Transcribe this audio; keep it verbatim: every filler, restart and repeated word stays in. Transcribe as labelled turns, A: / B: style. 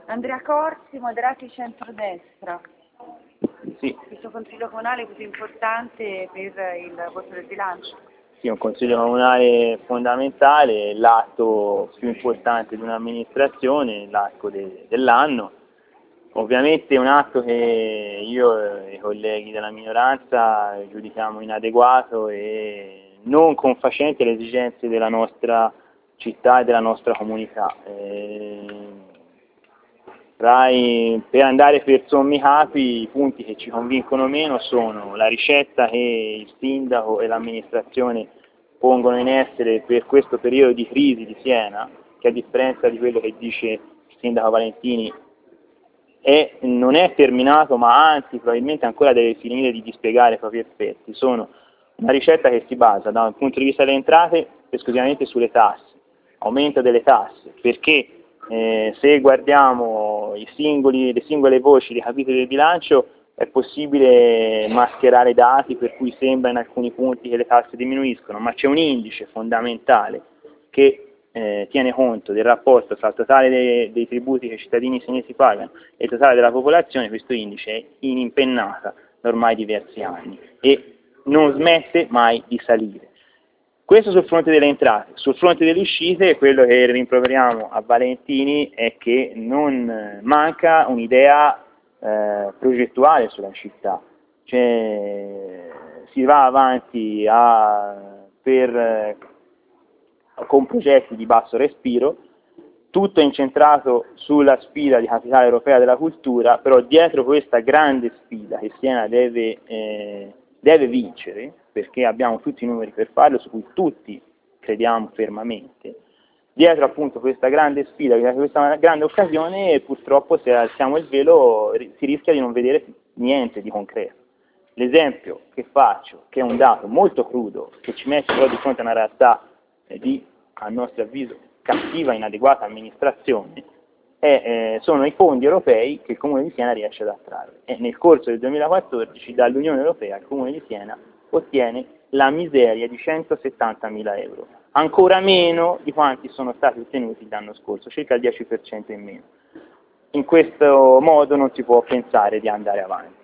A: Andrea Corsi, Moderati Centrodestra.
B: Sì.
A: Questo consiglio comunale è così importante per il voto del bilancio?
B: Sì, un consiglio comunale fondamentale, l'atto più importante di un'amministrazione, l'atto de, dell'anno. Ovviamente è un atto che io e i colleghi della minoranza giudichiamo inadeguato e non confacente alle esigenze della nostra città e della nostra comunità. Eh, Rai, per andare per sommi capi, i punti che ci convincono meno sono la ricetta che il sindaco e l'amministrazione pongono in essere per questo periodo di crisi di Siena, che a differenza di quello che dice il sindaco Valentini è, non è terminato, ma anzi probabilmente ancora deve finire di dispiegare i propri effetti. Sono una ricetta che si basa da un punto di vista delle entrate esclusivamente sulle tasse, aumento delle tasse, perché Eh, se guardiamo i singoli, le singole voci dei capitoli del bilancio è possibile mascherare dati per cui sembra in alcuni punti che le tasse diminuiscono, ma c'è un indice fondamentale che eh, tiene conto del rapporto tra il totale dei, dei tributi che i cittadini senesi pagano e il totale della popolazione. Questo indice è in impennata da ormai diversi anni e non smette mai di salire. Questo sul fronte delle entrate. Sul fronte delle uscite, quello che rimproveriamo a Valentini è che non manca un'idea eh, progettuale sulla città. Cioè, si va avanti a, per, con progetti di basso respiro, tutto è incentrato sulla sfida di capitale europea della cultura, però dietro questa grande sfida che Siena deve, eh, deve vincere, perché abbiamo tutti i numeri per farlo, su cui tutti crediamo fermamente, dietro appunto questa grande sfida, questa grande occasione, purtroppo se alziamo il velo si rischia di non vedere niente di concreto. L'esempio che faccio, che è un dato molto crudo, che ci mette però di fronte a una realtà eh, di, a nostro avviso, cattiva, inadeguata amministrazione, è, eh, sono i fondi europei che il Comune di Siena riesce ad attrarre. E nel corso del duemilaquattordici dall'Unione Europea il Comune di Siena ottiene la miseria di centosettantamila euro, ancora meno di quanti sono stati ottenuti l'anno scorso, circa il dieci per cento in meno. In questo modo non si può pensare di andare avanti.